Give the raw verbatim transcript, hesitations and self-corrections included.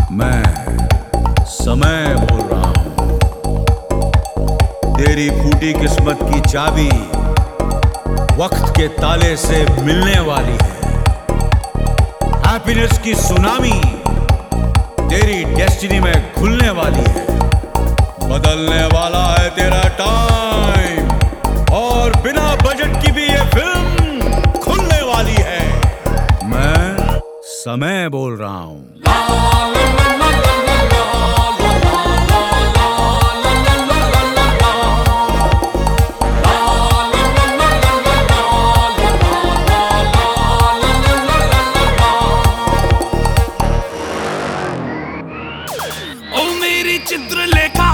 मैं समय बोल रहा हूं। तेरी फूटी किस्मत की चाबी वक्त के ताले से मिलने वाली है। हैप्पीनेस की सुनामी तेरी डेस्टिनी में खुलने वाली है। बदलने वाला है तेरा टाइम, और बिना बजट की भी ये फिल्म खुलने वाली है। मैं समय बोल रहा हूं। ओ मेरी चित्रलेखा